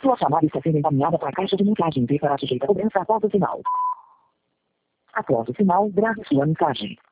Sua chamada está sendo encaminhada para a caixa de mensagem e será sujeita a cobrança após o sinal. Após o sinal, grave sua mensagem.